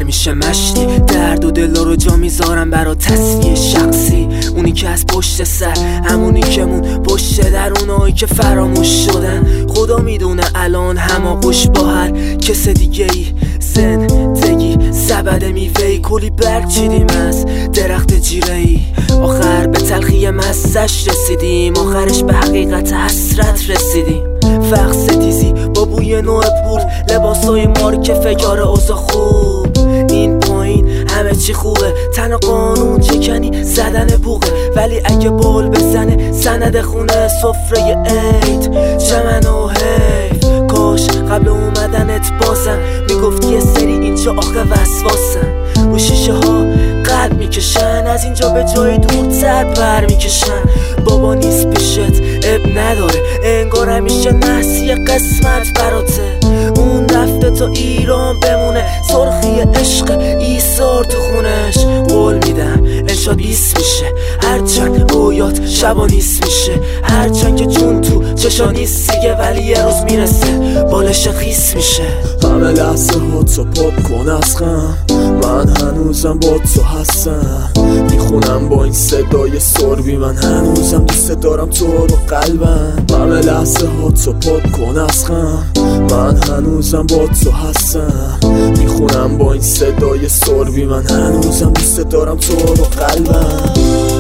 همیشه مشتی، درد و دل رو جا میذارم برا تسلیه شخصی. اونی که از پشت سر، همونی که مون پشت در، اونایی که فراموش شدن. خدا میدونه الان هماغوش با هر کس دیگه ای. زندگی سبد میوهی، کلی برگ چیدیم از درخت جیره ای. آخر به تلخی مزه‌اش رسیدیم، آخرش به حقیقت حسرت رسیدیم. فقط ستیزی با بوی نوع پول، لباسای مارک فکار اوضاع خوب. این پایین همه چی خوبه، تن قانون چکنی زدن بوغه. ولی اگه بول بزنه سند خونه، سفره عید چمن و حیف. کاش قبل اومدنت بازم میگفتی یه سری اینجا آخه وسواسن. رو شیشه ها قلب میکشن، از اینجا به جای دورتر پر میکشن. بابا نیست پیشت اب نداره، انگار همیشه نحسی قسمت براته. اون رفته تا ایران بمونه، سرخی عشق ایثار تو خونش. قول میدم انشاد 20 میشه، هرچند رویات شبا نیست میشه. هرچند که جون تو چشا نیست دیگه، ولی یه روز میرسه بالش خیس میشه. همه لحظه ها تو پاپ کن از غم، من هنوزم با تو هستم. میخونم با این صدای سربی، من هنوزم دوست دارم تو رو قلبم. همه لحظه ها تو پاپ کن از غم، من هنوزم با تو هستم. میخونم با این صدای سربی، من هنوزم دوست دارم تو رو قلبم.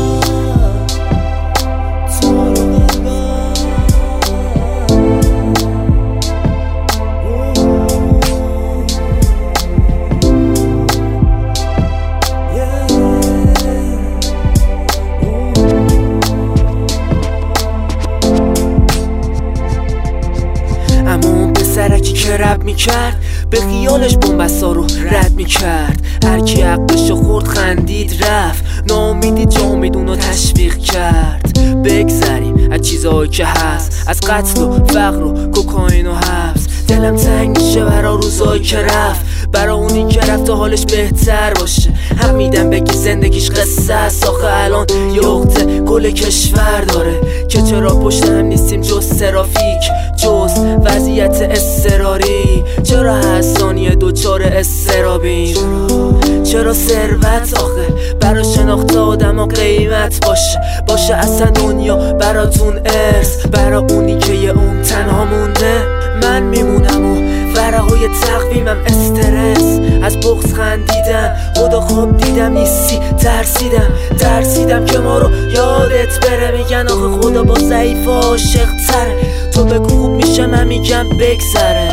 سرکی که رب میکرد، به خیالش بومبسا رو رد میکرد. هرکی عقلشو خورد خندید رفت، ناامیدی جامید اونو تشویق کرد. بگذریم از چیزهایی که هست، از قتل و فقر و کوکائین و حبس. دلم تنگ میشه برا روزایی که رفت، برا اونی که رفت تا حالش بهتر باشه. هم میدم بگی زندگیش قصه است، آخه الان یخته گل کشور داره. که چرا پشت هم نیستیم جز ترافیک، جز وضعیت اضطراری. چرا هر ثانیه دوچار اضطرابیم؟ چرا ثروت آخه برا شناخت آدم ها قیمت باشه اصلا دنیا براتون ارث. برا اونی که یه اون تنها مونده، من میمونم و ورقای تقویمم استرس. از بغض خندیدم، خدا خواب دیدم نیستی، ترسیدم که ما رو یادت بره. میگن آخه خدا با ضعیف عاشق تره، تو بگو خوب میشه، من میگم بگذره.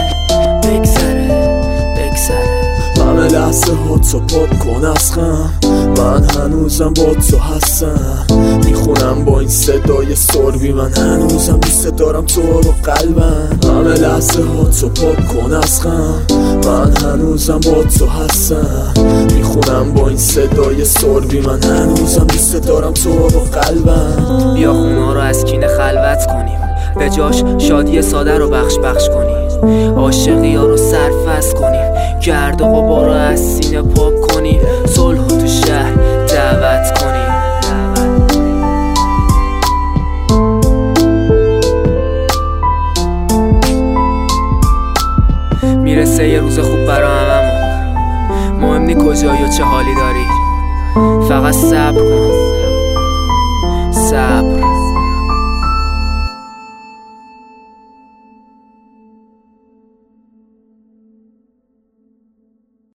همه لحظه ها تو پاپ کن از غم، من هنوزم با تو هستم. میخونم با این صدای سربی، من هنوزم دوست دارم تو رو قلبم. همه لحظه ها تو پاپ کن از غم، من هنوزم با تو هستم. میخونم با این صدای سربی، من هنوزم دوست دارم تو رو قلبم. بیا خونا رو از کینه خلوت کنیم، به جاش شادی ساده رو بخش کنیم. عاشقی ها رو سرفست کنیم، گرد و غبار رو از سینه پاک کنیم. صلح تو شهر دعوت کنیم. میرسه یه روز خوب برا هممون، مهم نی کجایی و چه حالی داری. فقط صبر کن، صبر.